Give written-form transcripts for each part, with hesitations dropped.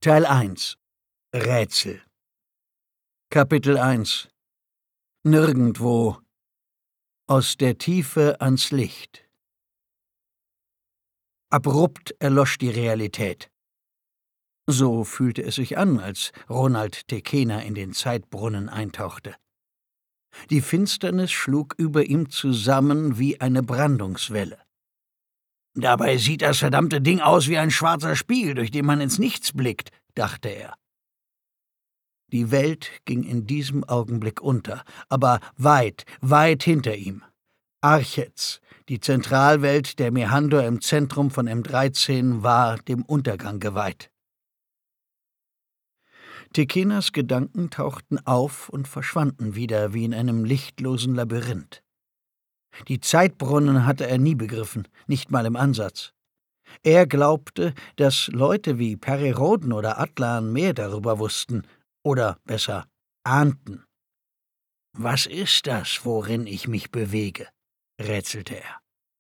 Teil 1 Rätsel Kapitel 1 Nirgendwo. Aus der Tiefe ans Licht. Abrupt erlosch die Realität. So fühlte es sich an, als Ronald Tekena in den Zeitbrunnen eintauchte. Die Finsternis schlug über ihm zusammen wie eine Brandungswelle. »Dabei sieht das verdammte Ding aus wie ein schwarzer Spiegel, durch den man ins Nichts blickt«, dachte er. Die Welt ging in diesem Augenblick unter, aber weit, weit hinter ihm. Archetz, die Zentralwelt der Mehandor im Zentrum von M13, war dem Untergang geweiht. Tekenas Gedanken tauchten auf und verschwanden wieder wie in einem lichtlosen Labyrinth. Die Zeitbrunnen hatte er nie begriffen, nicht mal im Ansatz. Er glaubte, dass Leute wie Perry Rhodan oder Atlan mehr darüber wussten, oder besser ahnten. »Was ist das, worin ich mich bewege?« rätselte er.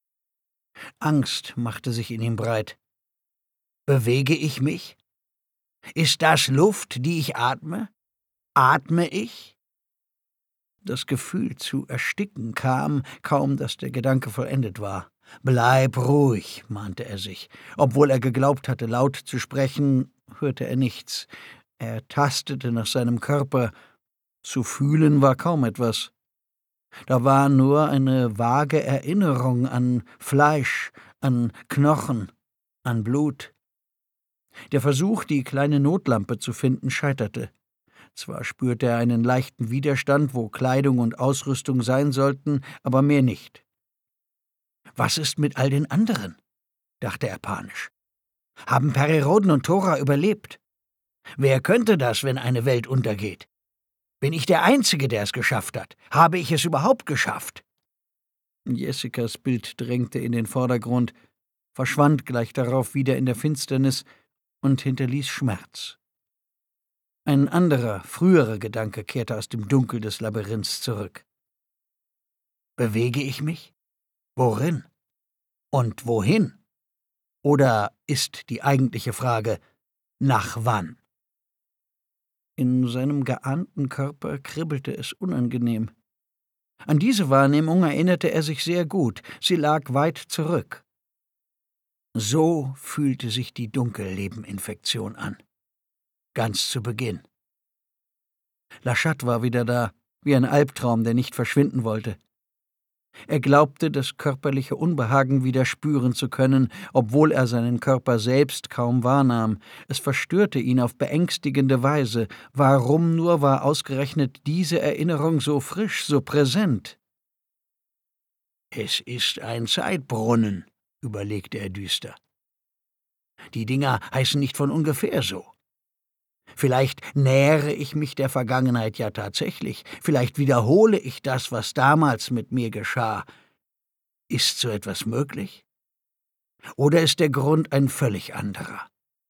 Angst machte sich in ihm breit. »Bewege ich mich? Ist das Luft, die ich atme? Atme ich?« Das Gefühl zu ersticken kam, kaum dass der Gedanke vollendet war. »Bleib ruhig«, mahnte er sich. Obwohl er geglaubt hatte, laut zu sprechen, hörte er nichts. Er tastete nach seinem Körper. Zu fühlen war kaum etwas. Da war nur eine vage Erinnerung an Fleisch, an Knochen, an Blut. Der Versuch, die kleine Notlampe zu finden, scheiterte. Zwar spürte er einen leichten Widerstand, wo Kleidung und Ausrüstung sein sollten, aber mehr nicht. »Was ist mit all den anderen?«, dachte er panisch. »Haben Perry Rhodan und Thora überlebt? Wer könnte das, wenn eine Welt untergeht? Bin ich der Einzige, der es geschafft hat? Habe ich es überhaupt geschafft?« Jessicas Bild drängte in den Vordergrund, verschwand gleich darauf wieder in der Finsternis und hinterließ Schmerz. Ein anderer, früherer Gedanke kehrte aus dem Dunkel des Labyrinths zurück. »Bewege ich mich? Worin? Und wohin? Oder ist die eigentliche Frage, nach wann?« In seinem geahnten Körper kribbelte es unangenehm. An diese Wahrnehmung erinnerte er sich sehr gut, sie lag weit zurück. So fühlte sich die Dunkellebeninfektion an. Ganz zu Beginn. Laschatt war wieder da, wie ein Albtraum, der nicht verschwinden wollte. Er glaubte, das körperliche Unbehagen wieder spüren zu können, obwohl er seinen Körper selbst kaum wahrnahm. Es verstörte ihn auf beängstigende Weise. Warum nur war ausgerechnet diese Erinnerung so frisch, so präsent? »Es ist ein Zeitbrunnen«, überlegte er düster. »Die Dinger heißen nicht von ungefähr so. Vielleicht nähere ich mich der Vergangenheit ja tatsächlich. Vielleicht wiederhole ich das, was damals mit mir geschah. Ist so etwas möglich? Oder ist der Grund ein völlig anderer?«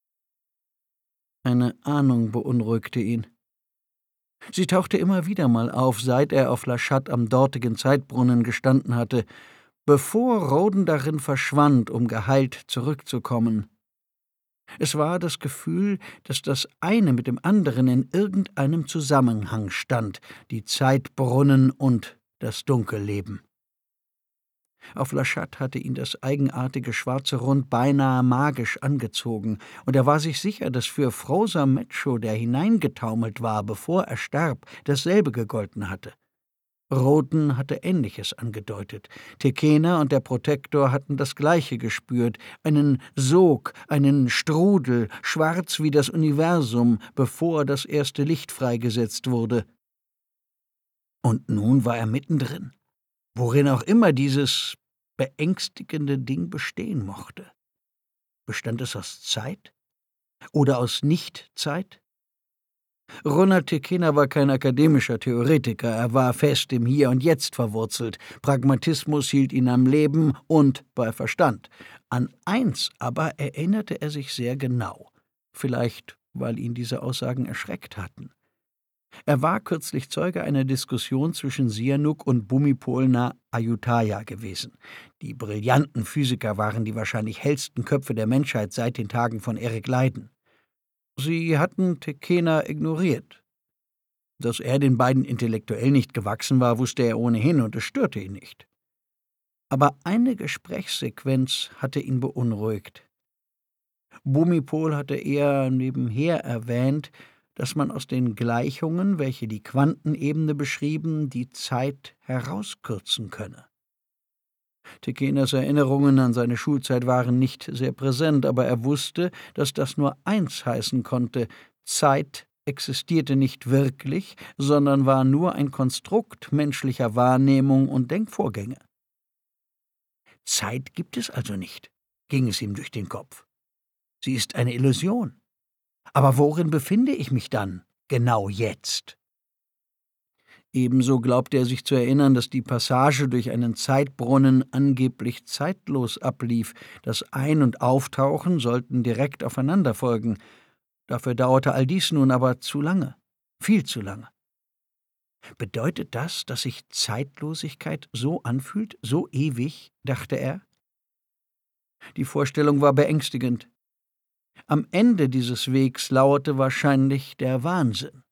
Eine Ahnung beunruhigte ihn. Sie tauchte immer wieder mal auf, seit er auf Laschatt am dortigen Zeitbrunnen gestanden hatte, bevor Rhodan darin verschwand, um geheilt zurückzukommen. Es war das Gefühl, dass das eine mit dem anderen in irgendeinem Zusammenhang stand, die Zeitbrunnen und das Dunkelleben. Auf Laschatt hatte ihn das eigenartige schwarze Rund beinahe magisch angezogen, und er war sich sicher, dass für Frosa Metscho, der hineingetaumelt war, bevor er starb, dasselbe gegolten hatte. Rhodan hatte Ähnliches angedeutet. Tekena und der Protektor hatten das Gleiche gespürt, einen Sog, einen Strudel, schwarz wie das Universum, bevor das erste Licht freigesetzt wurde. Und nun war er mittendrin, worin auch immer dieses beängstigende Ding bestehen mochte. Bestand es aus Zeit? Oder aus Nichtzeit? Ronald Tekena war kein akademischer Theoretiker, er war fest im Hier und Jetzt verwurzelt. Pragmatismus hielt ihn am Leben und bei Verstand. An eins aber erinnerte er sich sehr genau, vielleicht weil ihn diese Aussagen erschreckt hatten. Er war kürzlich Zeuge einer Diskussion zwischen Sihanouk und Bhumipol Ayutthaya gewesen. Die brillanten Physiker waren die wahrscheinlich hellsten Köpfe der Menschheit seit den Tagen von Erik Leiden. Sie hatten Tekena ignoriert. Dass er den beiden intellektuell nicht gewachsen war, wusste er ohnehin, und es störte ihn nicht. Aber eine Gesprächssequenz hatte ihn beunruhigt. Bhumipol hatte eher nebenher erwähnt, dass man aus den Gleichungen, welche die Quantenebene beschrieben, die Zeit herauskürzen könne. Tekenas Erinnerungen an seine Schulzeit waren nicht sehr präsent, aber er wusste, dass das nur eins heißen konnte: Zeit existierte nicht wirklich, sondern war nur ein Konstrukt menschlicher Wahrnehmung und Denkvorgänge. Zeit gibt es also nicht, ging es ihm durch den Kopf. Sie ist eine Illusion. Aber worin befinde ich mich dann, genau jetzt? Ebenso glaubte er sich zu erinnern, dass die Passage durch einen Zeitbrunnen angeblich zeitlos ablief. Das Ein- und Auftauchen sollten direkt aufeinander folgen. Dafür dauerte all dies nun aber zu lange, viel zu lange. Bedeutet das, dass sich Zeitlosigkeit so anfühlt, so ewig, dachte er? Die Vorstellung war beängstigend. Am Ende dieses Wegs lauerte wahrscheinlich der Wahnsinn.